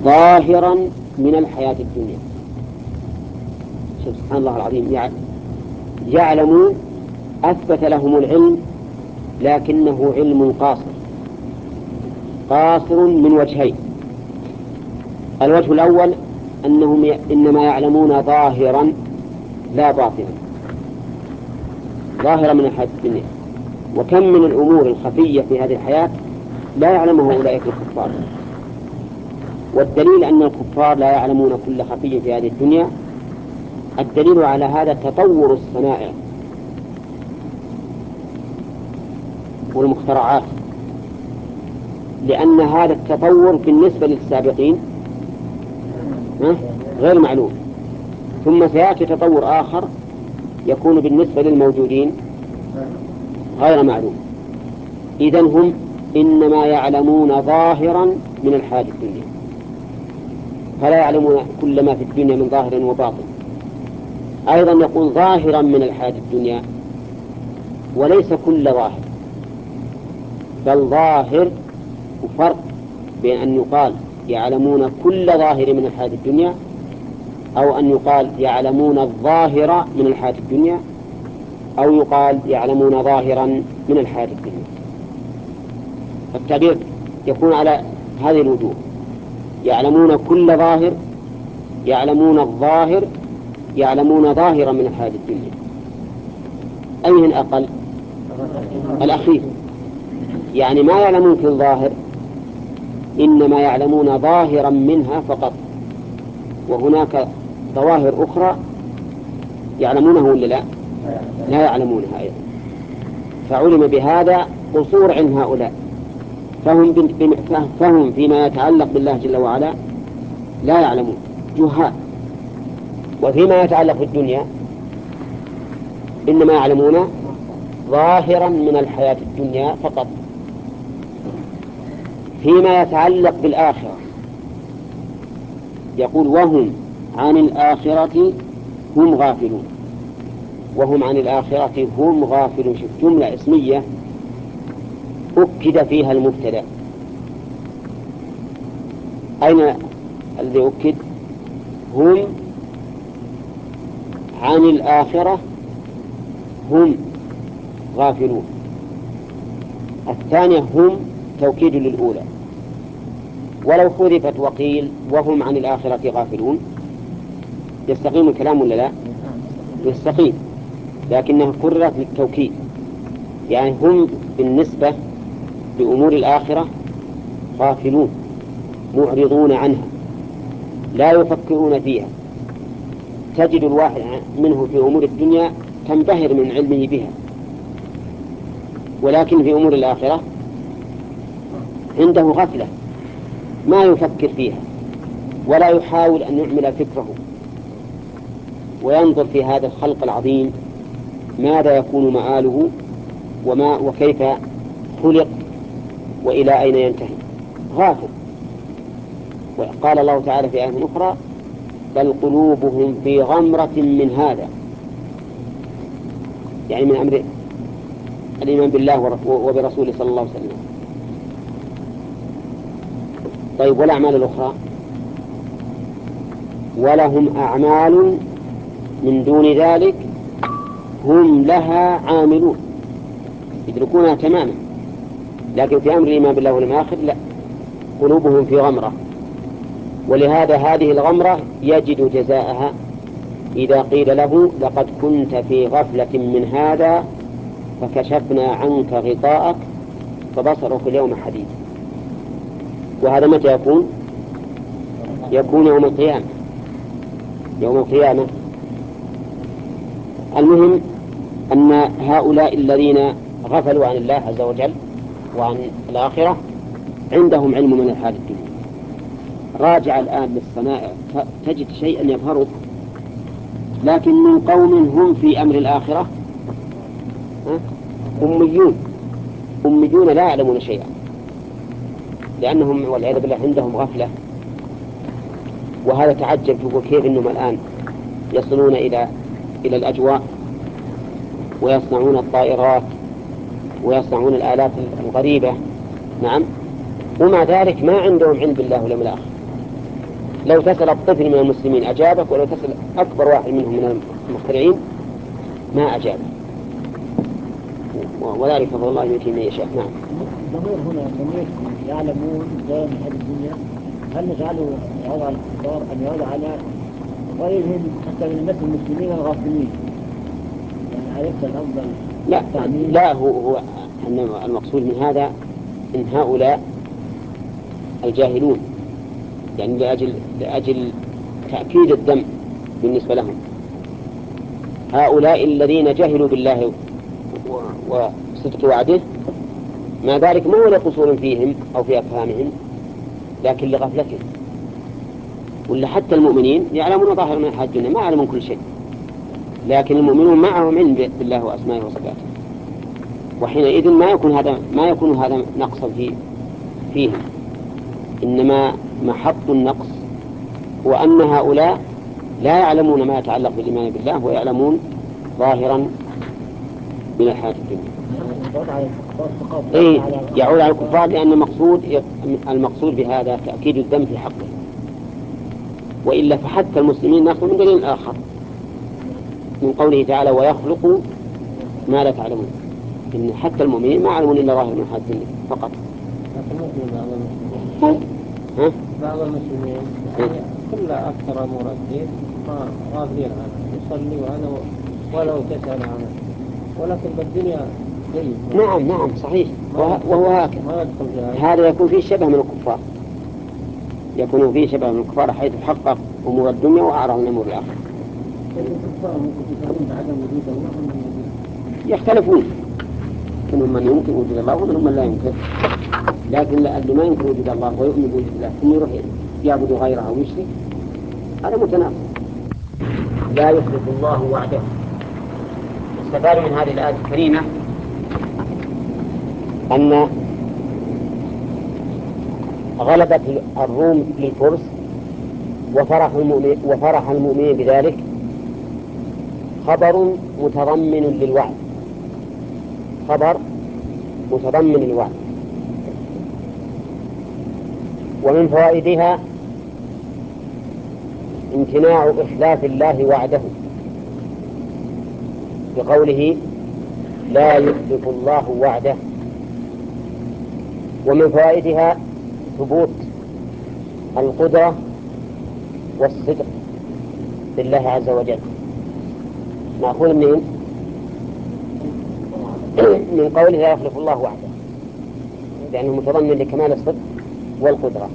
ظاهرا من الحياة الدنيا. سبحان الله العظيم، يعلمون أثبت لهم العلم لكنه علم قاصر من وجهين. الوجه الأول أنهم إنما يعلمون ظاهرا لا باطنا، ظاهرا من الحياة الدنيا. وكم من الأمور الخفية في هذه الحياة لا يعلمها أولئك الكفار. والدليل أن الكفار لا يعلمون كل خفي في هذه الدنيا، الدليل على هذا تطور الصنائع والمخترعات، لأن هذا التطور بالنسبة للسابقين غير معلوم، ثم سيأتي تطور آخر يكون بالنسبة للموجودين غير معلوم. إذن هم إنما يعلمون ظاهرا من الحياة الدنيا، فلا يعلمون كل ما في الدنيا من ظاهر وباطن. أيضا يقول ظاهرا من الحياة الدنيا، وليس كل ظاهر، بل ظاهر. وفرق بين أن يقال يعلمون كل ظاهر من الحياة الدنيا، أو أن يقال يعلمون الظاهر من الحياة الدنيا، أو يقال يعلمون ظاهرا من الحياة الدنيا. التعبير يكون على هذه الوجوه: يعلمون كل ظاهر، يعلمون الظاهر، يعلمون ظاهرا من الحياة الدنيا. أيهن أقل؟ الأخير، يعني ما يعلمون في الظاهر، إنما يعلمون ظاهرا منها فقط، وهناك ظواهر أخرى يعلمونه ولا لا؟ لا يعلمونها أيضا. فعلم بهذا قصور عند هؤلاء، فهم فيما يتعلق بالله جل وعلا لا يعلمون، جهال. وفيما يتعلق بالدنيا إنما يعلمون ظاهرا من الحياة الدنيا فقط. فيما يتعلق بالآخرة يقول: وهم عن الآخرة هم غافلون. وهم عن الآخرة هم غافلون، شوف، جملة اسمية أكد فيها المبتدأ. أين الذي أكد؟ هم عن الآخرة هم غافلون. الثانية هم توكيد للأولى، ولو حذفت وقيل وهم عن الآخرة غافلون يستقيم الكلام ولا لا؟ يستقيم، لكنها كررت للتوكيد. يعني هم بالنسبة لأمور الآخرة غافلون معرضون عنها لا يفكرون فيها. تجد الواحد منه في أمور الدنيا تنبهر من علمه بها، ولكن في أمور الآخرة عنده غفلة ما يفكر فيها ولا يحاول أن يعمل فكره وينظر في هذا الخلق العظيم ماذا يكون مآله وكيف خلق وإلى أين ينتهي. غافل. وقال الله تعالى في آية أخرى: بل قلوبهم في غمرة من هذا، يعني من أمر الإيمان بالله وبرسوله صلى الله عليه وسلم. طيب، والأعمال الأخرى؟ ولهم أعمال من دون ذلك هم لها عاملون، يدركونها تماما، لكن في أمر الإيمان بالله واليوم الآخر لا، قلوبهم في غمرة. ولهذا هذه الغمرة يجد جزاءها إذا قيل له: لقد كنت في غفلة من هذا فكشفنا عنك غطاءك فبصرك اليوم حديد. وهذا متى يكون؟ يكون يوم القيامة. يوم القيامة. المهم أن هؤلاء الذين غفلوا عن الله عز وجل وعن الآخرة عندهم علم من الحال الدنيا. راجع الآن للصنائع تجد شيئا يظهرك، لكن من قوم هم في أمر الآخرة أميون لا يعلمون شيئا، لأنهم والعياذ بالله عندهم غفلة. وهذا تعجب، تقول كيف إنهم الآن يصلون إلى الأجواء ويصنعون الطائرات ويصنعون الآلات الغريبة، نعم، ومع ذلك ما عندهم علم بالله واليوم الآخر. لو تسأل الطفل من المسلمين أجابك، ولو تسأل أكبر واحد منهم من المخترعين ما أجابك، وذلك فضل الله يؤتيه من يشاء. نعم. الضمير هنا ضمير يعلمون ظاهر من هذه الدنيا، هل نجعله يعود على الكفار أم يعود على غيرهم حتى من الناس المسلمين الغافلين؟ يعني عرفت الأفضل؟ لا هو أن المقصود من هذا إن هؤلاء الجاهلون، يعني لأجل تأكيد الذنب بالنسبة لهم، هؤلاء الذين جهلوا بالله وصدق وعده، ما ذلك ما هو لقصور فيهم أو في أفهامهم، لكن لغفلتهم. ولا حتى المؤمنين يعلمون ظاهر من الحياة الدنيا، ما يعلمون كل شيء، لكن المؤمنون معهم علم بالله وأسمائه وصفاته، وحينئذ ما يكون هذا نقصا فيهم، إنما محط النقص هو أن هؤلاء لا يعلمون ما يتعلق بالإيمان بالله، ويعلمون ظاهرا من الحياة الدنيا. يعود على الكفار، لأن المقصود بهذا تأكيد الذنب في حقه، وإلا فحتى المسلمين نأخذ من دليل آخر من قوله تعالى ويخلق ما لا تعلمون، إن حتى المؤمنين ما يعلمون إلا ظاهر من الحياة الدنيا فقط. بعض المسلمين كل أكثر أمور الدين غافلين عنه، يصلي ولو تسأل عنه، ولكن بالدنيا جيد. نعم صحيح، وهو هكذا. هذا يكون فيه شبه من الكفار، يكون فيه شبه من الكفار حيث حقق أمور الدنيا وأعرض عن أمور الآخرة. يختلفون، منهم من يمكن وجود الله ومنهم من لا يمكن، لكن اللي ما يمكن وجود الله ويؤمن بوجود الله ثم يروح يعبد غيره ويشرك، هذا متناقض. لا يخلف الله وعده. استفاد من هذه الآية الكريمة أن غلبة الروم للفرس وفرح المؤمنين بذلك خبر متضمن للوعد، خبر متضمن للوعد. ومن فوائدها امتناع إخلاف الله وعده بقوله لا يخلف الله وعده. ومن فوائدها ثبوت القدرة والصدق لله عز وجل. نأخذ من قوله لا يخلف الله وعده، لأنه متضمن لكمال الصدق والقدرة.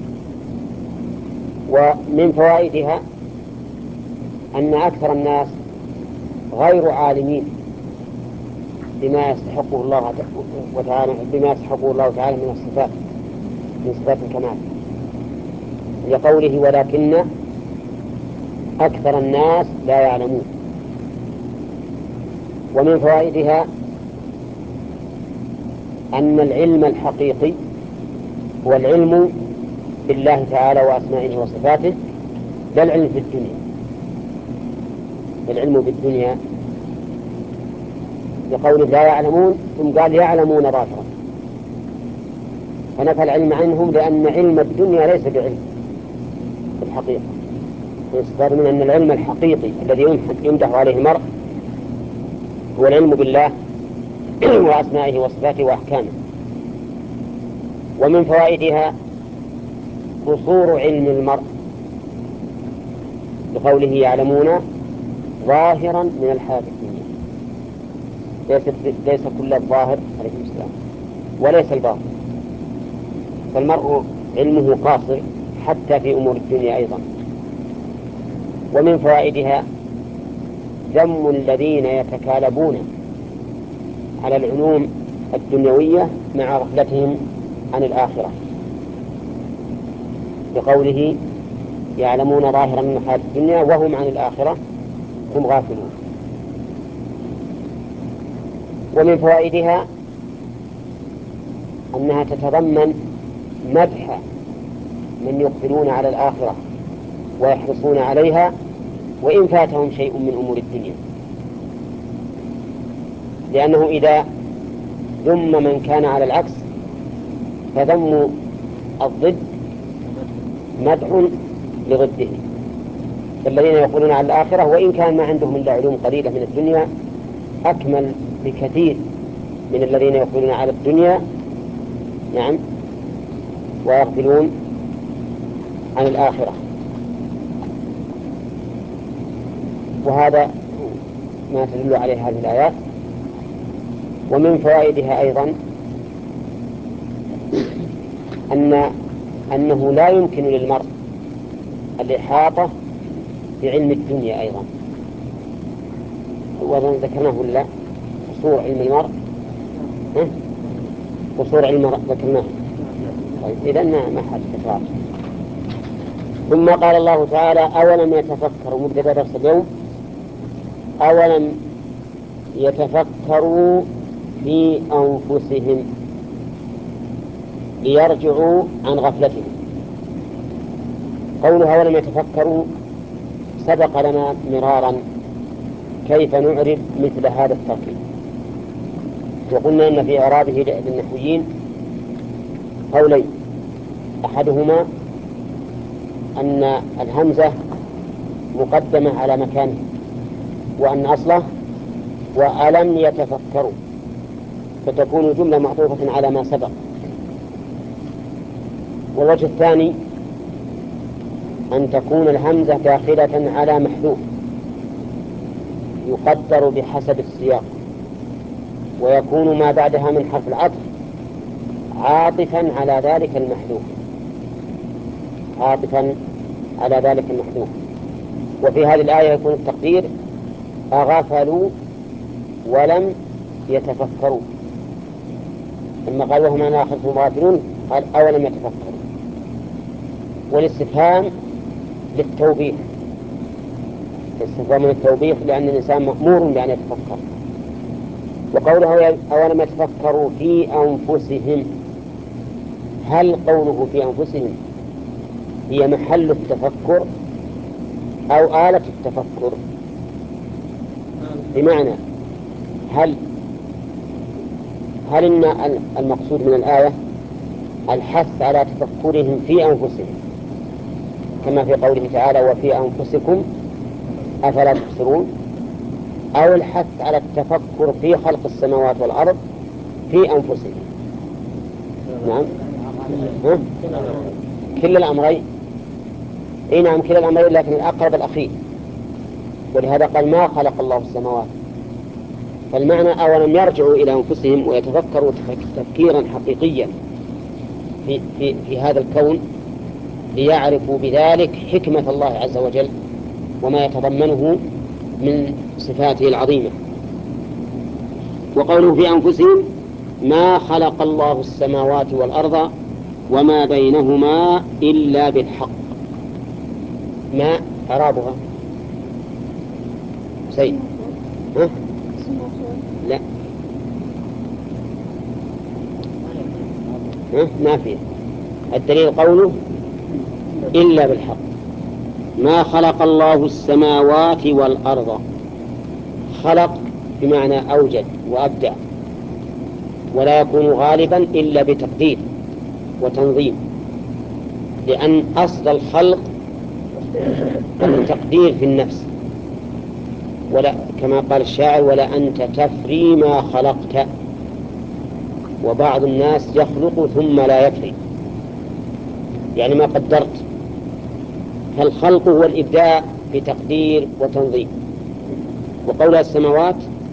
ومن فوائدها أن أكثر الناس غير عالمين بما يستحقه الله تعالى من الصفات، من صفات الكمال، لقوله ولكن أكثر الناس لا يعلمون. ومن فوائدها أن العلم الحقيقي هو العلم بالله تعالى وأسمائه وصفاته، لا العلم في الدنيا، العلم بالدنيا، لقول لا يعلمون ثم قال يعلمون ظاهرا، فنفى العلم عنهم لأن علم الدنيا ليس بعلم الحقيقة. يستفاد من أن العلم الحقيقي الذي يمدح عليه المرء هو العلم بالله وأسمائه وصفاته وأحكامه. ومن فوائدها قصور علم المرء بقوله يعلمون ظاهرا من الحياة الدنيا، ليس كل الظاهر عليه السلام وليس الباطن، فالمرء علمه قاصر حتى في أمور الدنيا أيضا. ومن فوائدها ذم الذين يتكالبون على العلوم الدنيوية مع غفلتهم عن الآخرة بقوله يعلمون ظاهرا من الحياة الدنيا وهم عن الآخرة هم غافلون. ومن فوائدها أنها تتضمن مدح من يقبلون على الآخرة ويحرصون عليها وإن فاتهم شيء من أمور الدنيا، لأنه إذا ذم من كان على العكس فذم الضد مدح لضده. فالذين يقولون على الآخرة وإن كان ما عندهم إلا علوم قليلة من الدنيا أكمل بكثير من الذين يقولون على الدنيا نعم ويغفلون عن الآخرة. وهذا ما تدل عليه هذه الآيات. ومن فوائدها أيضا أنه لا يمكن للمرء الإحاطة بعلم الدنيا أيضا. وأظن ذكرناه ولا قصور علم المرء قصور علم المرء ذكرناه. طيب إذا ما حد تكرار. ثم قال الله تعالى أولم يتفكروا مبتدأ درس اليوم أولم يتفكروا في أنفسهم ليرجعوا عن غفلتهم. قولها ولم يتفكروا سبق لنا مرارا كيف نعرب مثل هذا التركيب، وقلنا إن في إعرابه للنحويين قولين، أحدهما أن الهمزة مقدمة على مكانه وأن أصله وألم يتفكروا، فتكون جملة معطوفة على ما سبق. والوجه الثاني أن تكون الهمزة داخلة على محذوف يقدر بحسب السياق، ويكون ما بعدها من حرف العطف عاطفا على ذلك المحذوف، عاطفا على ذلك المحذوف. وفي هذه الآية يكون التقدير أغفلوا ولم يتفكروا، ثم قال وهم عن آخرتهم غافلون قال أولم يتفكروا. والاستفهام للتوبيخ، استفهام للتوبيخ لأن الإنسان مأمور بأن يتفكر. وقوله أولم يتفكروا في أنفسهم، هل قوله في أنفسهم هي محل التفكر أو آلة التفكر؟ بمعنى هل إن المقصود من الآية الحث على تفكرهم في أنفسهم كما في قوله تعالى وفي أنفسكم أفلا تبصرون، أو الحث على التفكر في خلق السماوات والأرض في أنفسهم؟ نعم كل الأمرين. إيه نعم كل الأمرين، لكن الأقرب الأخير، ولهذا قال ما خلق الله السماوات. فالمعنى أولم يرجعوا إلى أنفسهم ويتفكروا تفكيرا حقيقيا في هذا الكون ليعرفوا بذلك حكمة الله عز وجل وما يتضمنه من صفاته العظيمة. وقوله في أنفسهم ما خلق الله السماوات والأرض وما بينهما إلا بالحق. ما إعرابها سيد لا ما فيه. الدليل قوله إلا بالحق. ما خلق الله السماوات والأرض، خلق بمعنى أوجد وأبدع، ولا يكون غالبا إلا بتقدير وتنظيم، لأن أصل الخلق التقدير في النفس، ولا كما قال الشاعر ولا أنت تفري ما خلقت. وبعض الناس يخلق ثم لا يفري، يعني ما قدرت. فالخلق هو الإبداع بتقدير وتنظيم. وقول السماوات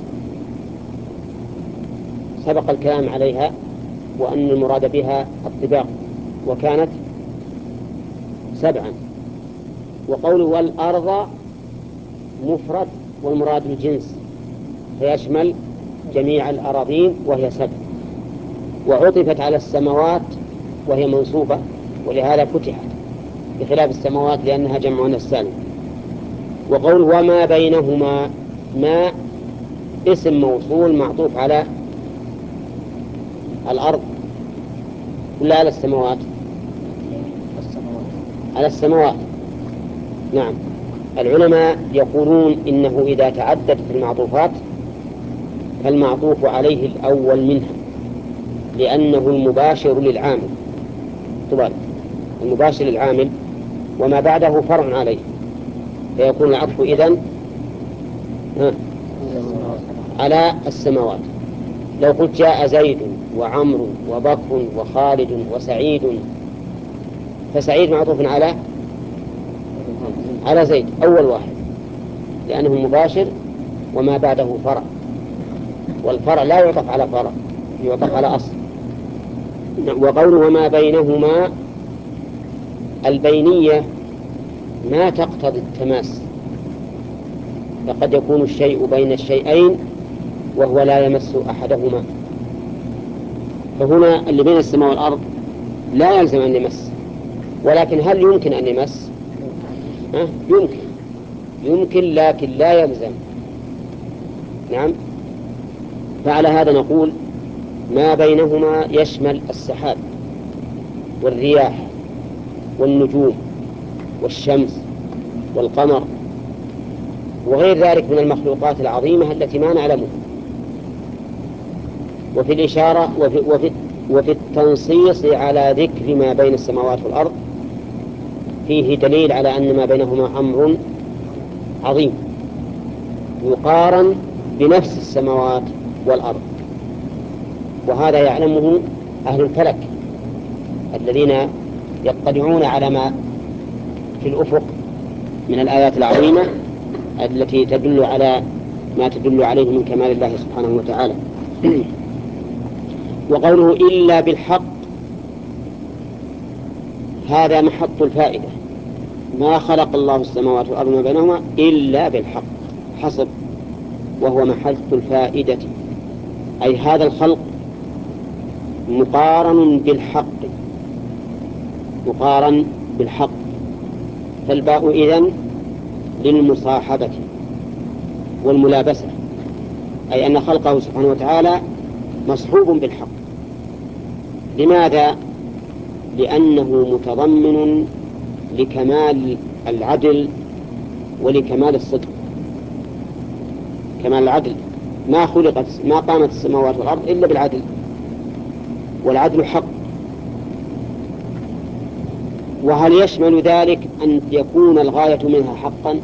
سبق الكلام عليها وأن المراد بها الطباق وكانت 7. وقوله والأرض مفرد والمراد الجنس فيشمل جميع الأراضين وهي 7، وعطفت على السماوات وهي منصوبة ولهذا فتحت بخلاف السماوات لأنها جمع مؤنث سالم. وقول وما بينهما، ما اسم موصول معطوف على الأرض ولا على السماوات؟ على السماوات. نعم. العلماء يقولون إنه إذا تعددت المعطوفات فالمعطوف عليه الأول منها لأنه المباشر للعامل. طبعا المباشر للعامل وما بعده فرع عليه، فيكون العطف إذن على السماوات. لو قلت جاء زيد وعمرو وبكر وخالد وسعيد، فسعيد معطوف على زيد أول واحد لأنه مباشر، وما بعده فرع، والفرع لا يعطف على فرع، يعطف على أصل. وقوله وما بينهما، البينية ما تقتضي التماس، فقد يكون الشيء بين الشيئين وهو لا يمس أحدهما، فهنا اللي بين السماء والأرض لا يلزم أن يمس، ولكن هل يمكن أن يمس؟ يمكن لكن لا يلزم. نعم. فعلى هذا نقول ما بينهما يشمل السحاب والرياح والنجوم والشمس والقمر وغير ذلك من المخلوقات العظيمة التي ما نعلمها. وفي الإشارة وفي التنصيص على ذكر ما بين السماوات والأرض فيه دليل على أن ما بينهما أمر عظيم يقارن بنفس السماوات والأرض، وهذا يعلمه أهل الفلك الذين يطلعون على ما في الأفق من الآيات العظيمة التي تدل على ما تدل عليه من كمال الله سبحانه وتعالى. وقوله إلا بالحق، هذا محط الفائدة، ما خلق الله السماوات والأرض ما بينهما إلا بالحق حسب، وهو محط الفائدة، أي هذا الخلق مقارن بالحق، فالباء إذن للمصاحبة والملابسة، أي أن خلقه سبحانه وتعالى مصحوب بالحق. لماذا؟ لأنه متضمن لكمال العدل ولكمال الصدق. كمال العدل، ما قامت السماوات والأرض إلا بالعدل، والعدل حق. وهل يشمل ذلك أن يكون الغاية منها حقا؟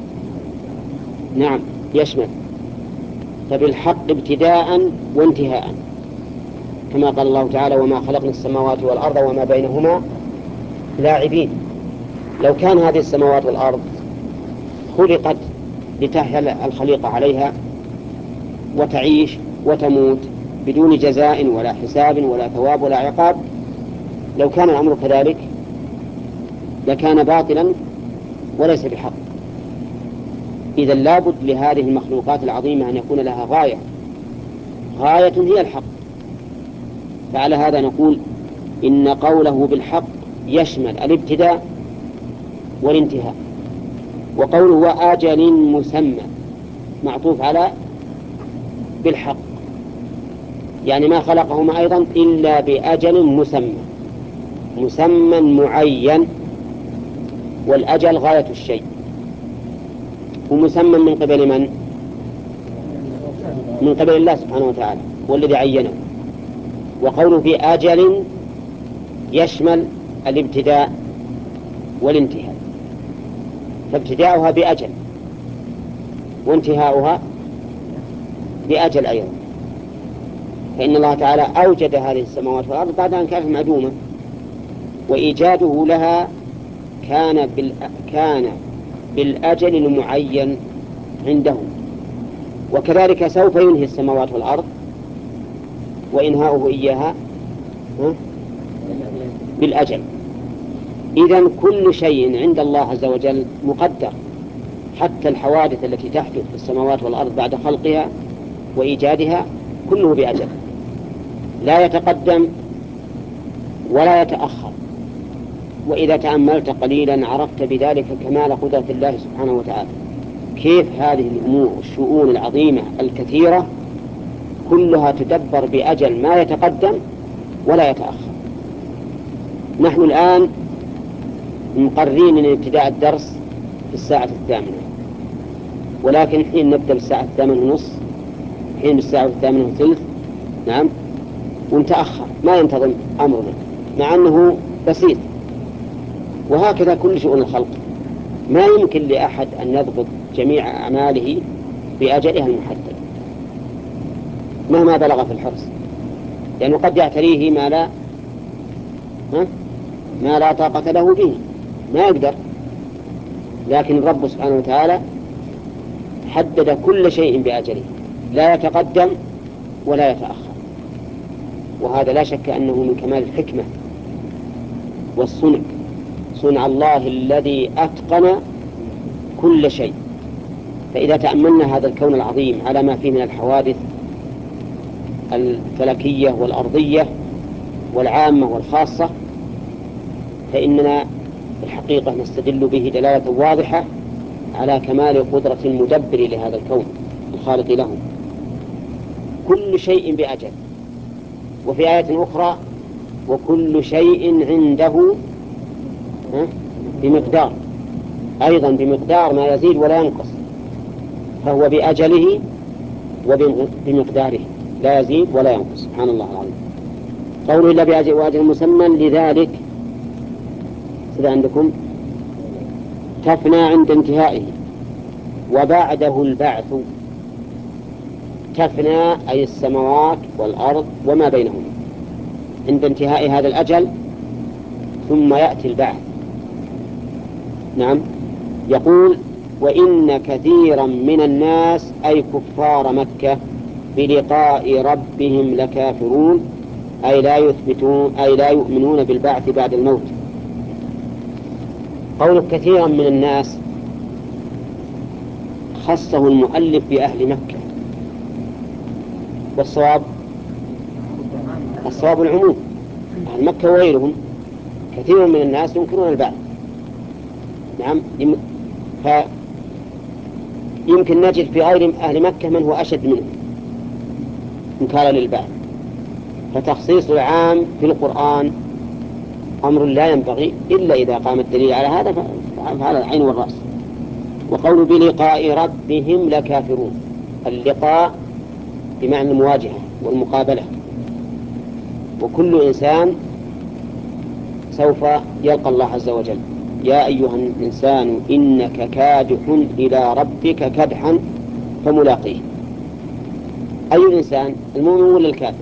نعم يشمل، فبالحق ابتداء وانتهاء، كما قال الله تعالى وما خلقنا السماوات والأرض وما بينهما لاعبين. لو كان هذه السماوات والأرض خلقت لتحيا الخليقة عليها وتعيش وتموت بدون جزاء ولا حساب ولا ثواب ولا عقاب، لو كان الأمر كذلك لكان باطلا وليس بحق. إذا لابد لهذه المخلوقات العظيمة أن يكون لها غاية هي الحق. فعلى هذا نقول إن قوله بالحق يشمل الابتداء والانتهاء. وقوله وآجل مسمى معطوف على بالحق، يعني ما خلقهما أيضا إلا بأجل مسمى معين، والأجل غاية الشيء، ومسمى من قبل من؟ من قبل الله سبحانه وتعالى والذي عينه. وقوله بأجل يشمل الابتداء والانتهاء، فابتداؤها بأجل وانتهاؤها بأجل أيضا، فإن الله تعالى أوجد هذه السماوات والأرض بعد أن كانت معدومة، وإيجاده لها كان بالأجل المعين عنده، وكذلك سوف ينهي السماوات والأرض وإنهاؤه إياها بالأجل. إذن كل شيء عند الله عز وجل مقدر، حتى الحوادث التي تحدث في السماوات والأرض بعد خلقها وإيجادها كله بأجل، لا يتقدم ولا يتأخر. وإذا تأملت قليلا عرفت بذلك كمال قدرة الله سبحانه وتعالى، كيف هذه الأمور والشؤون العظيمة الكثيرة كلها تدبر بأجل ما يتقدم ولا يتأخر. نحن الآن مقررين ابتداء الدرس في 8:08، ولكن حين نبدأ بالساعة 8:30، حين بالساعة 8:30، نعم، ونتأخر ما ينتظم أمرنا، مع أنه بسيط، وهكذا كل شؤون الخلق. ما يمكن لأحد أن يضبط جميع أعماله بأجلها المحدد مهما بلغ في الحرص، لأنه قد يعتريه ما لا طاقة له به، ما يقدر. لكن الرب سبحانه وتعالى حدد كل شيء بأجله، لا يتقدم ولا يتأخر، وهذا لا شك أنه من كمال الحكمة والصنع، صنع الله الذي أتقن كل شيء. فإذا تأملنا هذا الكون العظيم على ما فيه من الحوادث الفلكية والأرضية والعامة والخاصة، فإننا الحقيقة نستدل به دلالة واضحة على كمال قدرة المدبر لهذا الكون الخالق له. كل شيء بأجل. وفي آية أخرى وكل شيء عنده بمقدار، أيضا بمقدار ما يزيد ولا ينقص، فهو بأجله وبمقداره لا يزيد ولا ينقص. سبحان الله العظيم. قوله إلا بأجل وأجل مسمى لذلك إذا عندكم تفنى عند انتهائه وبعده البعث. تفنى أي السماوات والأرض وما بينهما عند انتهاء هذا الأجل، ثم يأتي البعث. نعم. يقول وإن كثيرا من الناس أي كفار مكة بلقاء ربهم لكافرون، أي لا يؤمنون بالبعث بعد الموت. قول كثيرا من الناس خصه المؤلف بأهل مكة، والصواب العموم، أهل مكة وغيرهم كثير من الناس ينكرون البعث. نعم. فيمكن نجد في غير أهل مكة من هو أشد منه إنكارا للبعث. فتخصيص العام في القرآن أمر لا ينبغي إلا إذا قام الدليل على هذا، فعلى العين والرأس. وقول بلقاء ربهم لكافرون، اللقاء بمعنى المواجهة والمقابلة، وكل إنسان سوف يلقى الله عز وجل. يا أيها الإنسان إنك كادح إلى ربك كدحا فملاقيه. أي إنسان، المؤمن ولا الكافر؟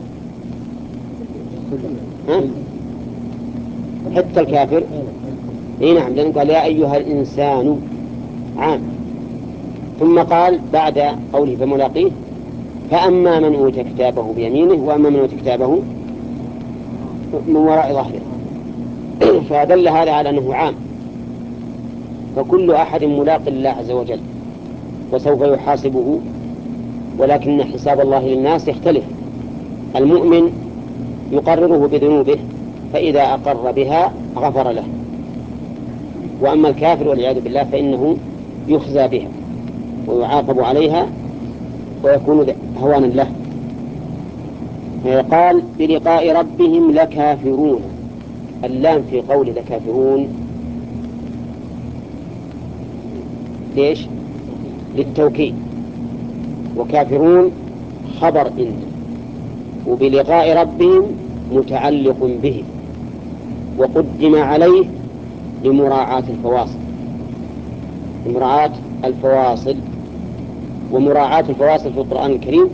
حتى الكافر. نعم، لأنه قال يا أيها الإنسان عام، ثم قال بعد قوله فملاقيه فأما من أوتي كتابه بيمينه وأما من أوتي كتابه من وراء ظهره. فدل هذا على أنه عام، فكل أحد ملاق لله عز وجل وسوف يحاسبه، ولكن حساب الله للناس يختلف. المؤمن يقرره بذنوبه، فإذا أقر بها غفر له، وأما الكافر والعياذ بالله فإنه يخزى بها ويعاقب عليها ويكون هوانا له. قال بلقاء ربهم لكافرون. اللام في قول لكافرون ليش؟ للتوكيد، وكافرون خبر إن، وبلقاء ربهم متعلق به، وقدم عليه لمراعاة الفواصل، لمراعاة الفواصل. ومراعاة الفواصل في القرآن الكريم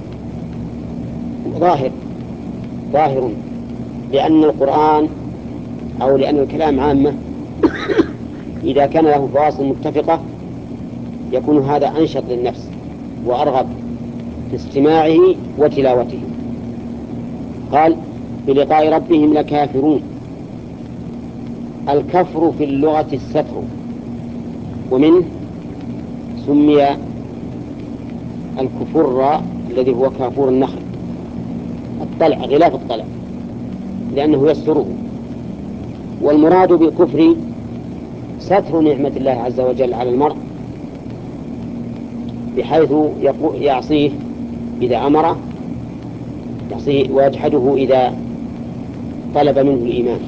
ظاهر، لأن القرآن أو لأن الكلام عامة إذا كان له فواصل متفقة يكون هذا أنشط للنفس وأرغب في استماعه وتلاوته. قال بلقاء ربهم لكافرون. الكفر في اللغة الستر، ومنه سمي الكفر الذي هو كافور النخل، الطلع، غلاف الطلع، لأنه يستره. والمراد بالكفر ستر نعمة الله عز وجل على المرء، بحيث يعصيه إذا أمره، يعصيه ويجحده إذا طلب منه الإيمان.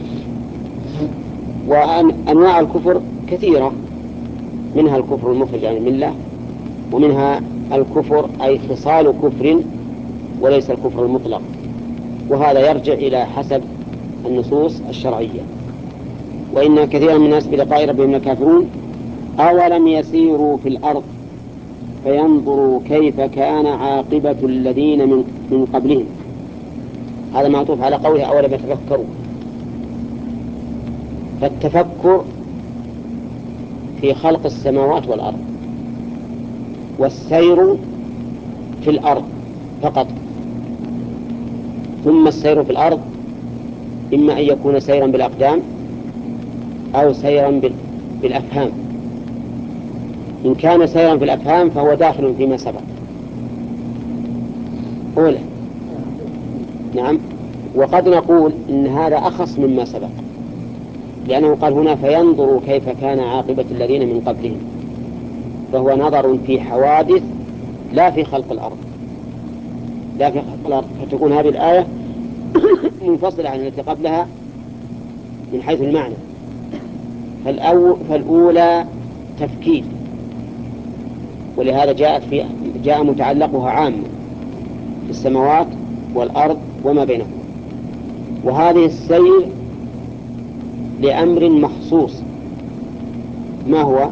وأنواع الكفر كثيرة، منها الكفر المخرج عن الملة، ومنها الكفر أي خصال كفر وليس الكفر المطلق، وهذا يرجع إلى حسب النصوص الشرعية. وإن كثيرا من الناس بلقاء ربهم لكافرون أولم يسيروا في الأرض فينظروا كيف كان عاقبة الذين من قبلهم. هذا معطوف على قوله أولم يتفكروا. فالتفكر في خلق السماوات والأرض، والسير في الأرض فقط. ثم السير في الأرض إما أن يكون سيرا بالأقدام أو سيرا بالأفهام. إن كان سيرا بالأفهام فهو داخل فيما سبق. أولى نعم. وقد نقول إن هذا أخص مما سبق، لأنه قال هنا فينظروا كيف كان عاقبة الذين من قبلهم، فهو نظر في حوادث لا في خلق الأرض، لا في خلق الأرض. فتكون هذه الآية منفصلة عن التي قبلها من حيث المعنى. فالأولى تفكير، ولهذا جاء متعلقها عام في السماوات والأرض وما بينهما. وهذه السير لأمر مخصوص، ما هو؟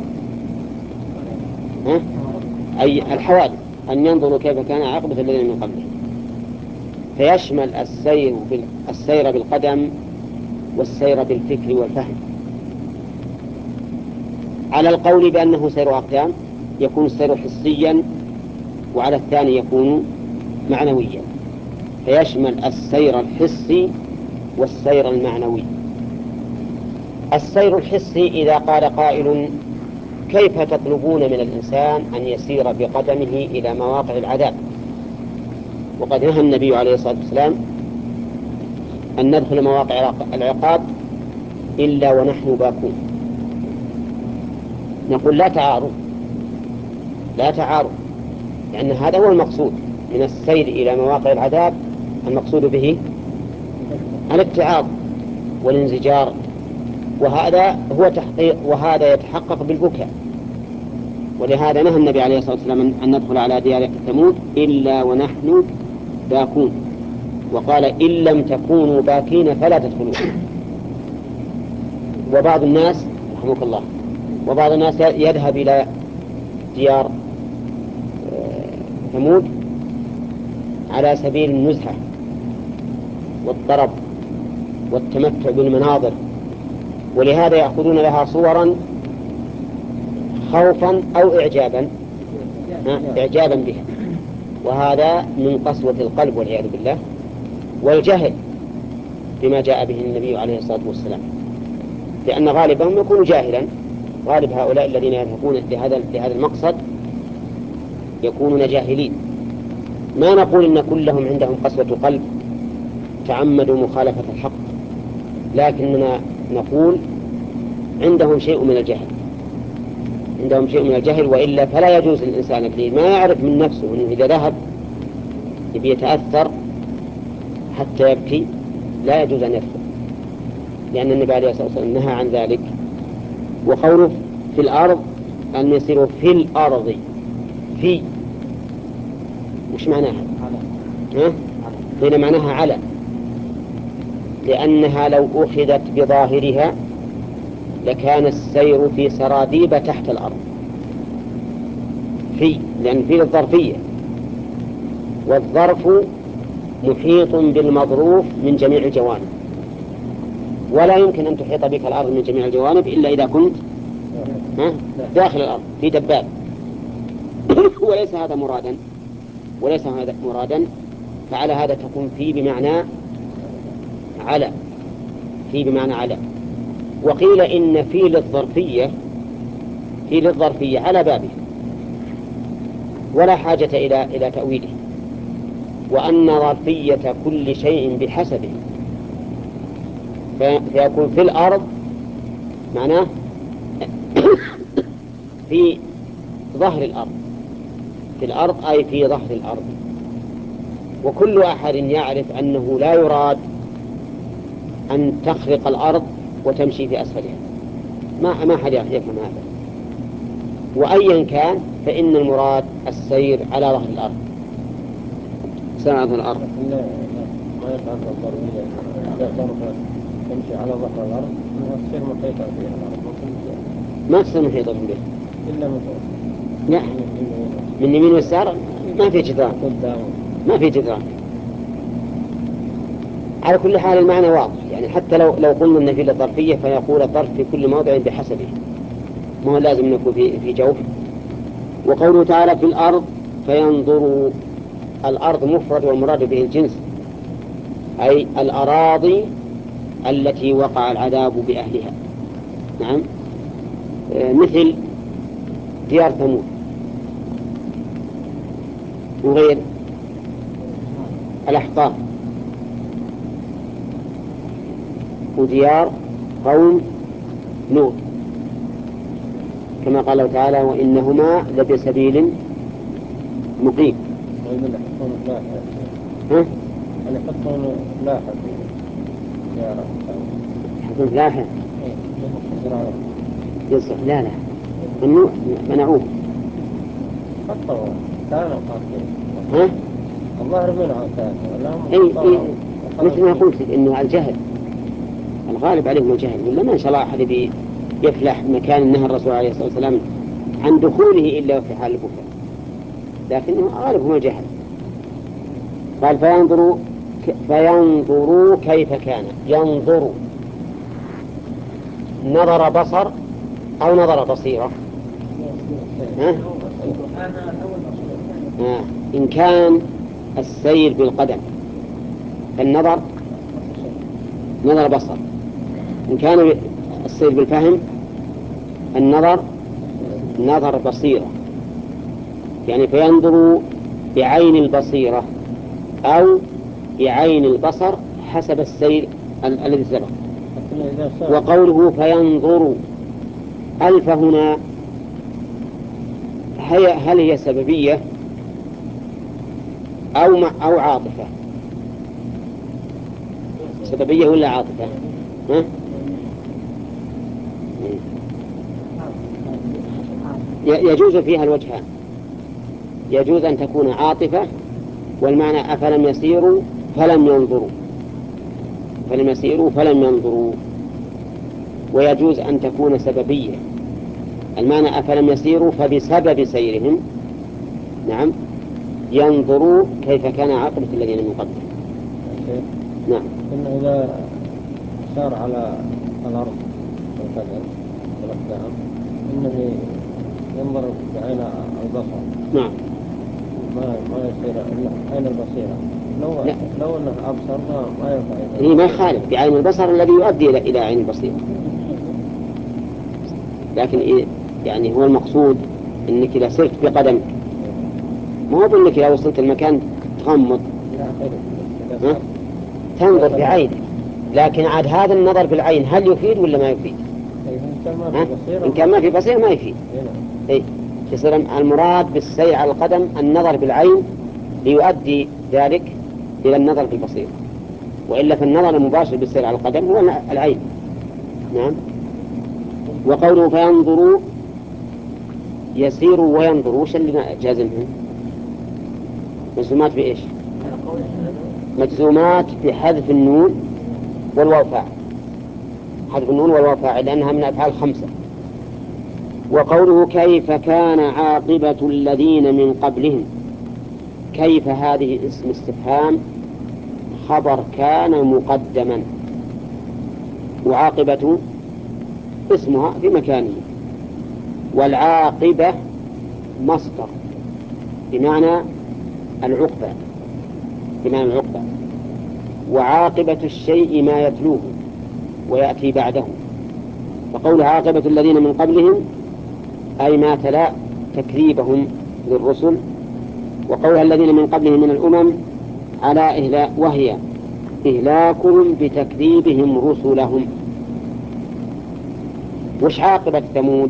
أي الحوادث، أن ينظروا كيف كان عاقبة الذين من قبلهم. فيشمل السير بالقدم والسير بالفكر والفهم. على القول بأنه سير أقدام يكون السير حسيا، وعلى الثاني يكون معنويا، فيشمل السير الحسي والسير المعنوي. السير الحسي إذا قال قائل كيف تطلبون من الإنسان أن يسير بقدمه إلى مواقع العذاب، وقد نهى النبي عليه الصلاة والسلام أن ندخل مواقع العقاب إلا ونحن باكون. نقول لا تعارض، لا تعارض، لأن هذا هو المقصود من السير إلى مواقع العذاب. المقصود به الاتعاظ والانزجار، وهذا هو تحقيق، وهذا يتحقق بالبكاء. ولهذا نهى النبي عليه الصلاة والسلام أن ندخل على ديار ثمود إلا ونحن باكون، وقال إن لم تكونوا باكين فلا تدخلون. وبعض الناس رحمك الله، وبعض الناس يذهب إلى ديار ثمود على سبيل النزهة والطرب والتمتع بالمناظر، ولهذا يأخذون لها صورا خوفا أو إعجابا بها، وهذا من قسوة القلب والعياذ بالله، والجهل بما جاء به النبي عليه الصلاة والسلام، لأن غالبهم يكون جاهلا. غالب هؤلاء الذين يذهبون لهذا المقصد يكونون جاهلين. ما نقول إن كلهم عندهم قسوة قلب تعمدوا مخالفة الحق، لكننا نقول عندهم شيء من الجهل، عندهم شيء من الجهل، وإلا فلا يجوز للإنسان الذي ما يعرف من نفسه أنه إذا ذهب يتأثر حتى يبكي لا يجوز أن يدخل، لأن النبي عليه الصلاة والسلام نهى عن ذلك. وقوله في الأرض أن يسيروا في الأرض، في وش معناها؟ هنا معناها على، لأنها لو أخذت بظاهرها لكان السير في سراديب تحت الأرض، في، لأن في الظرفية، والظرف محيط بالمظروف من جميع الجوانب، ولا يمكن أن تحيط بك الأرض من جميع الجوانب إلا إذا كنت داخل الأرض في دباب. وليس هذا مرادا، فعلى هذا تكون في بمعنى على، في بمعنى على. وقيل إن في للظرفية على بابه ولا حاجة إلى تأويله، وأن ظرفية كل شيء بحسبه، فيكون في الأرض معناه في ظهر الأرض، في الأرض أي في ظهر الأرض. وكل أحد يعرف أنه لا يراد أن تخرق الأرض وتمشي في أسفلها، ما أحد يفهم هذا. وأيا كان فإن المراد السير على ظهر الأرض، سير على ظهر الأرض. ما يفعل الضرورية إذا صرف تمشي على ظهر الأرض أنها تصير محيطة بها الأرض ما تصير محيطة به إلا من فوق. لا، من يمين ويسار ما في جدران، ما في جدران. على كل حال المعنى واضح، يعني حتى لو قلنا أن في ظرفية فيقول الظرف في كل موضع بحسبه، ما هو لازم نكون في جوف. وقوله تعالى في الأرض فينظروا، الأرض مفرد والمراد به الجنس، أي الأراضي التي وقع العذاب بأهلها. نعم، مثل ديار ثمود، وغير الأحقاف، وديار قوم لوط، كما قال تعالى وإنهما لبسبيل مقيم. أنا حطهم لاحق حطهم لاحق يصح، لا ممنوع، منعوه. حطوا كانوا قاطعين الظاهر منعوا كانوا. مثل ما قلت إنه الجهل الغالب عليهم الجهل، ولا ما شاء الله أحد يفلح مكان نهى الرسول عليه الصلاة والسلام عن دخوله إلا في حال البكاء، لكنه غالبهم الجهل. قال فينظروا كيف كان. ينظروا نظر بصر أو نظر بصيرة؟ إن كان السير بالقدم فالنظر نظر بصر، إن كان السير بالفهم النظر نظر بصيرة. يعني فينظروا بعين البصيرة أو بعين البصر حسب السير الذي سبق. وقوله فينظروا ألف هنا هل هي سببية أو عاطفة؟ سببية ولا عاطفة؟ يجوز فيها الوجهان، يجوز أن تكون عاطفة والمعنى أفلم يسيروا فلم ينظروا، فلم يسيروا فلم ينظروا. ويجوز أن تكون سببية، المعنى أفلم يسيروا فبسبب سيرهم نعم ينظروا كيف كان عاقبة الذين من قبل. نعم. إنه إذا سار على الأرض والقدم والأقدام إنه ينظر بعين البصر. نعم. ما يصير عين البصيرة. لو أنه أبصر ما ينفع. هي ما يخالف بعين البصر الذي يؤدي إلى عين البصيرة، لكن يعني هو المقصود إنك إذا سرت بقدمك، ما هو بأنك إذا وصلت المكان تغمض تنظر بعينك، لكن عاد هذا النظر بالعين هل يفيد ولا ما يفيد؟ إن كان ما في بصير ما يفيد. يصير المراد بالسير على القدم النظر بالعين ليؤدي ذلك إلى النظر بالبصير، وإلا فالنظر المباشر بالسير على القدم هو العين. نعم. وقوله فينظروا يسيروا وينظروا، وش اللي جازمهم؟ مجزومات بإيش؟ مجزومات بحذف النون والواو فاعل، حذف النون والواو فاعل لأنها من أفعال 5. وقوله كيف كان عاقبة الذين من قبلهم، كيف هذه اسم استفهام خبر كان مقدما، وعاقبة اسمها في مكانه، والعاقبة مصدر بمعنى العقبة، وعاقبة الشيء ما يتلوه ويأتي بعده. فقول عاقبة الذين من قبلهم أي ما تلا تكذيبهم للرسل، وقولها الذين من قبلهم من الأمم على وهي إهلاكهم بتكذيبهم رسلهم. وش عاقبة ثمود؟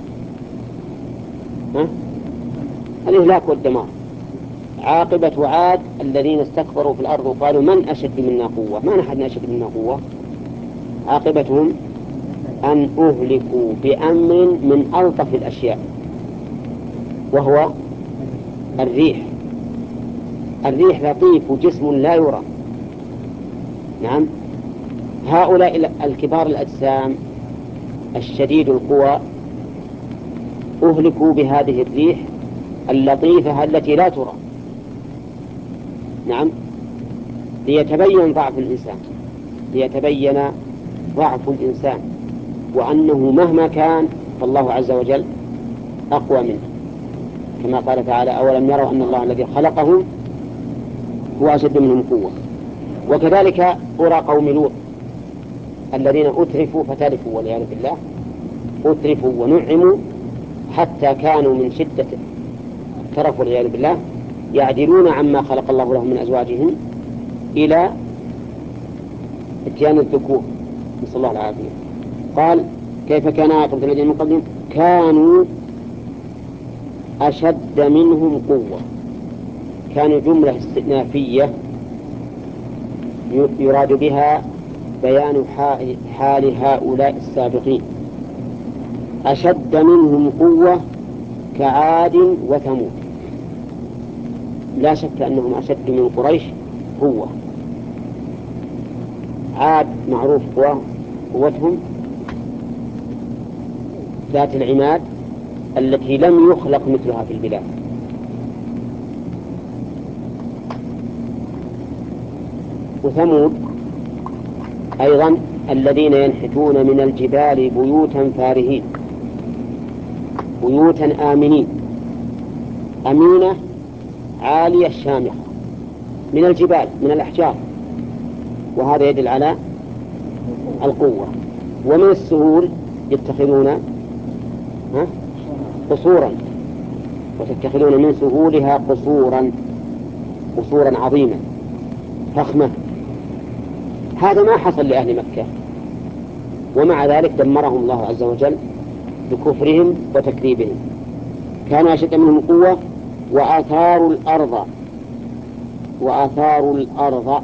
الإهلاك والدمار. عاقبة عاد الذين استكبروا في الأرض وقالوا من أشد منا قوة، ما نحن أشد منا قوة. عاقبتهم أن أهلكوا بأمر من ألطف الأشياء وهو الريح. الريح لطيف وجسم لا يرى. نعم. هؤلاء الكبار الأجسام الشديد القوى أهلكوا بهذه الريح اللطيفة التي لا ترى. نعم، ليتبين ضعف الإنسان وأنه مهما كان فالله عز وجل أقوى منه، كما قال تعالى: أولم يروا أن الله الذي خلقهم هو أشد منهم قوة. وكذلك قرى قوم لوط الذين أترفوا فتلفوا والعياذ بالله، أترفوا ونعموا حتى كانوا من شدة الترف والعياذ بالله يعدلون عما خلق الله لهم من أزواجهم إلى اتيان الذكور، نسأل الله العافية. قال: كيف كان عاقبة الذين من قبلهم؟ كانوا أشد منهم قوة. كانوا جملة استئنافية يراد بها بيان حال هؤلاء السابقين. أشد منهم قوة كعاد وثمود. لا شك أنهم أشد من قريش قوة. عاد معروف قوتهم ذات العماد التي لم يخلق مثلها في البلاد. وثمود أيضا الذين ينحتون من الجبال بيوتا فارهين، بيوتا آمنين، أمينة عالية شامخة من الجبال من الأحجار، وهذا يدل على القوة. ومن السهول يتخذون قصورا، وتتخذون من سهولها قصورا عظيمة فخمة. هذا ما حصل لأهل مكة، ومع ذلك دمرهم الله عز وجل بكفرهم وتكذيبهم. كانوا أشد منهم قوة وآثاروا الأرض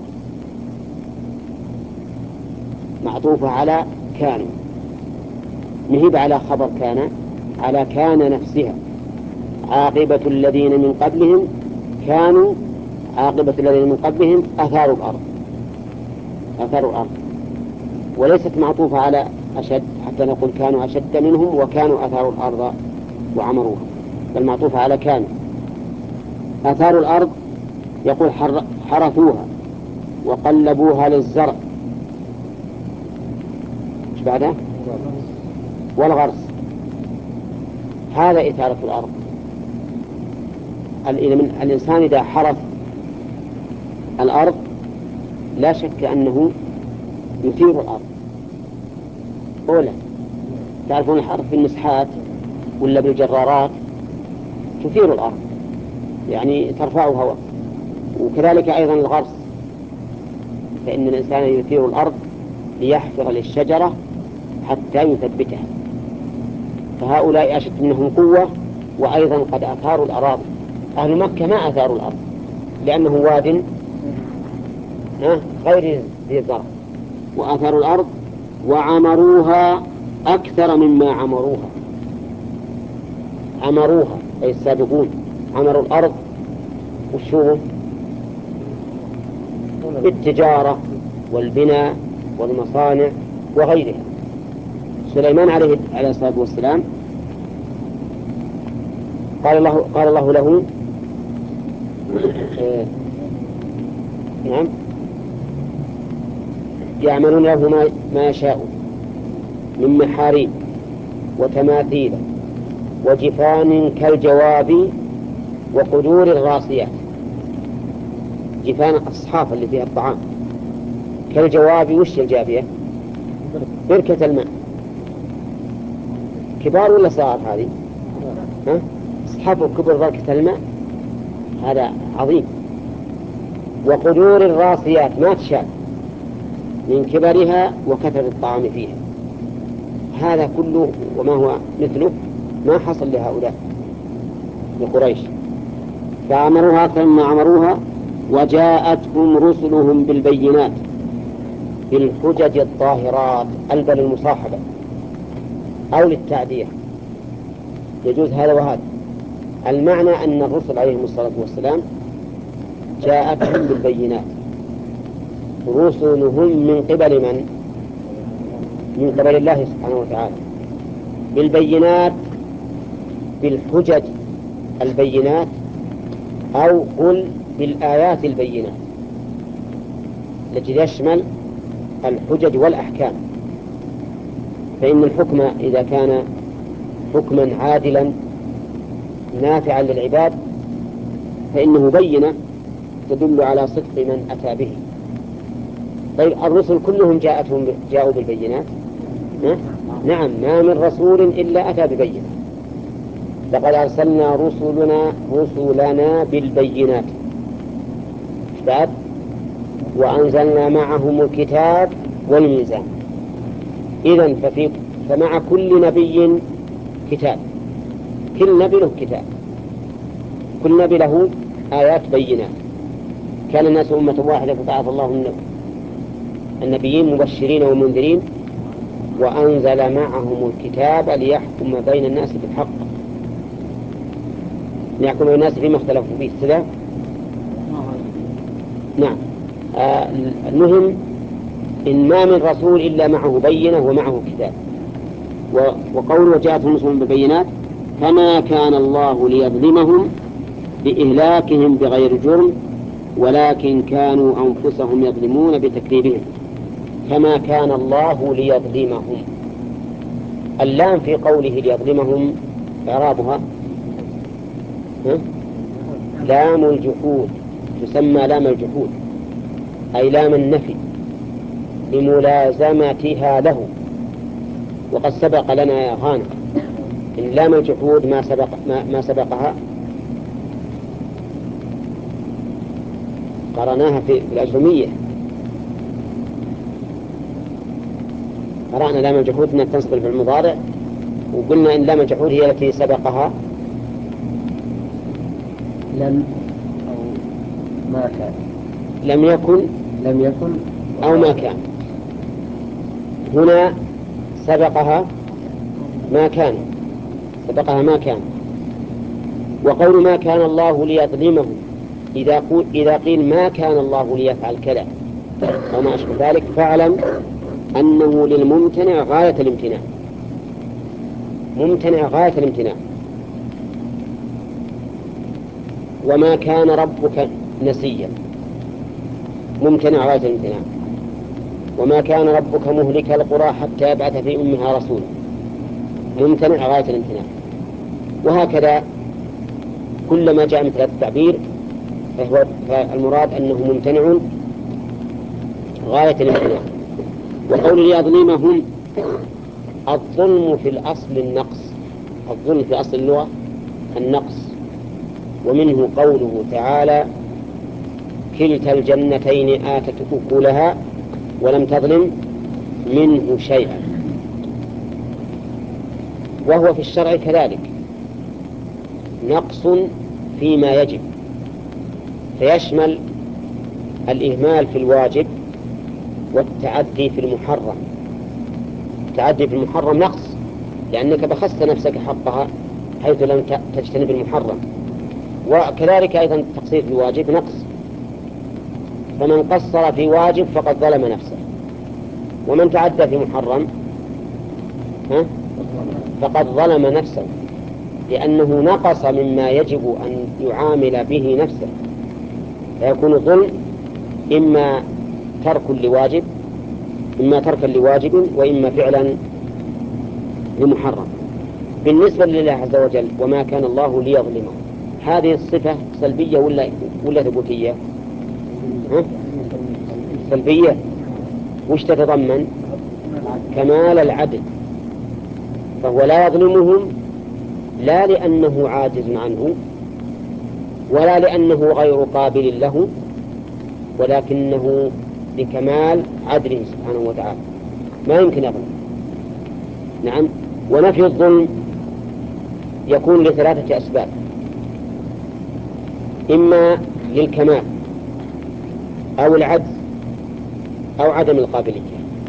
معطوفة على كانوا، مهب على خبر كان، على كان نفسها. عاقبة الذين من قبلهم كانوا، عاقبة الذين من قبلهم أثاروا الأرض، وليست معطوفة على أشد حتى نقول كانوا أشد منهم وكانوا أثاروا الأرض وعمروها، بل معطوفة على كانوا. أثاروا الأرض يقول حرثوها وقلبوها للزرع، إيش بعده؟ والغرس. هذا إثارة الأرض. الإنسان إذا حرث الأرض لا شك أنه يثير الأرض. أولا تعرفون الحرث بالمسحات ولا بالجرارات تثير الأرض، يعني ترفعها. وكذلك أيضا الغرس، فإن الإنسان يثير الأرض ليحفر للشجرة حتى يثبتها. فهؤلاء أشد منهم قوة وأيضا قد أثاروا الأراضي. أهل مكة ما أثاروا الأرض لأنه واد غير ذي زرع، وأثاروا الأرض وعمروها أكثر مما عمروها أي السابقون عمروا الأرض والشغل بالتجارة والبناء والمصانع وغيرها. سليمان عليه الصلاة والسلام قال الله له نعم يعملون له ما يشاء من محاريب وتماثيل وجفان كالجواب وقدور الراسيات. جفان الصحافة اللي فيها الطعام. كالجواب وش الجابية؟ بركة الماء. كبار ولا صغار هذه؟ صحافة كبر بركة الماء، هذا عظيم. وقدور الراسيات ما تشاء من كبرها وكثرة الطعام فيها. هذا كله وما هو مثله ما حصل لهؤلاء لقريش. فعمروها أكثر مما عمروها، وجاءتهم رسلهم بالبينات بالحجج الظاهرات. البل المصاحبة أو للتعدية، يجوز هذا وهذا. المعنى أن الرسل عليهم الصلاة والسلام جاءتهم بالبينات. رسلهم من قبل من؟ من قبل الله سبحانه وتعالى بالبينات، بالحجج البينات، أو قل بالآيات البينات التي تشمل الحجج والأحكام. فإن الحكم إذا كان حكما عادلا نافعا للعباد فإنه بينة تدل على صدق من أتى به. طيب الرسل كلهم جاءوا بالبينات؟ نعم، ما من رسول إلا أتى ببينة. لقد أرسلنا رسلنا بالبينات بعد وأنزلنا معهم الكتاب والميزان. إذن فمع كل نبي كتاب، كل نبي له كتاب، كل نبي له آيات بينات. كان الناس أمة واحدة فبعث الله النبيين مبشرين ومنذرين وأنزل معهم الكتاب ليحكم بين الناس بالحق، ليحكم بين الناس فيما اختلفوا فيه كذا. نعم. المهم إن ما من رسول إلا معه بينة ومعه كتاب. وقوله جاءتهم رسلهم بالبينات فما كان الله ليظلمهم بإهلاكهم بغير جرم ولكن كانوا أنفسهم يظلمون بتكذيبهم. فما كان الله ليظلمهم. اللام في قوله ليظلمهم إعرابها لام الجحود، تسمى لام الجحود أي لام النفي لملازمتها له. وقد سبق لنا يا غانم إن لام الجحود ما سبقها قرأناها في الأجرمية. قرأنا لام الجحود أنها تنصب في المضارع، وقلنا إن لام الجحود هي التي سبقها لم أو ما كان، لم يكن أو ما كان. هنا سبقها ما كان، وقول ما كان الله ليظلمهم إذا قيل ما كان الله ليفعل كذا أو ما أشبه ذلك فاعلم أنه للممتنع غاية الامتناع، ممتنع غاية الامتناع. وما كان ربك نسيا، ممتنع غاية الامتناع. وما كان ربك مهلك القرى حتى يبعث في أمها رسولا، ممتنع غاية الامتناع. وهكذا كلما جاء مثل هذا التعبير فالمراد أنه ممتنع غاية الامتناع. وقول ليظلمهم الظلم في الأصل النقص، الظلم في أصل اللغة النقص. ومنه قوله تعالى كلتا الجنتين آتت أكلها ولم تظلم منه شيئا. وهو في الشرع كذلك نقص فيما يجب، فيشمل الإهمال في الواجب والتعدي في المحرم. التعدي في المحرم نقص لأنك بخست نفسك حقها حيث لم تجتنب المحرم، وكذلك أيضا التقصير في الواجب نقص. فمن قصر في واجب فقد ظلم نفسه، ومن تعدى في محرم فقد ظلم نفسه، لأنه نقص مما يجب أن يعامل به نفسه. فيكون الظلم إما تركا لواجب وإما فعلا لمحرم. بالنسبة لله عز وجل وما كان الله ليظلمه، هذه الصفة سلبية ولا ثبوتية؟ سلبية. وش تتضمن؟ كمال العدل. فهو لا يظلمهم لا لأنه عاجز عنه ولا لأنه غير قابل له، ولكنه لكمال عدله سبحانه وتعالى ما يمكن يظلم. نعم. ونفي الظلم يكون لثلاثة أسباب: إما للكمال أو العجز أو عدم القابلية.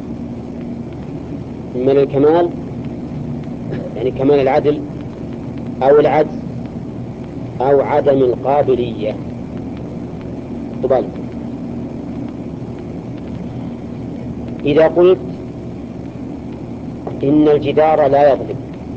إما للكمال يعني كمال العدل أو العجز أو عدم القابلية. طبعا إذا قلت إن الجدار لا يظلم،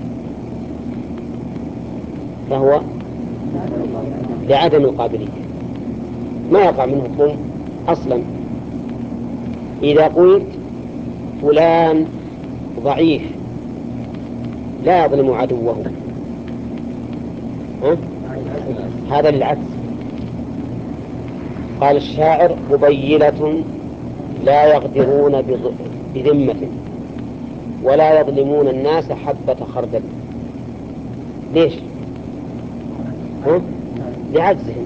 فهو لعدم القابلية، ما يقع منه الظلم أصلا. إذا قلت فلان ضعيف لا يظلم عدوه، هذا للعكس. قال الشاعر قبيلة لا يغدرون بذمة ولا يظلمون الناس حبة خردل. ليش؟ لعجزهم.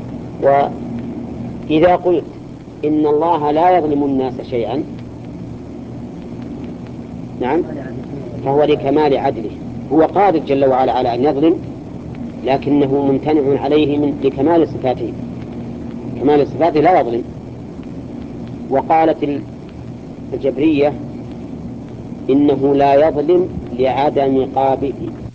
وإذا قلت إن الله لا يظلم الناس شيئا، نعم، فهو لكمال عدله، هو قادر جل وعلا على أن يظلم، لكنه ممتنع عليه لكمال صفاته، كمال صفاته لا يظلم. وقالت الجبرية إنه لا يظلم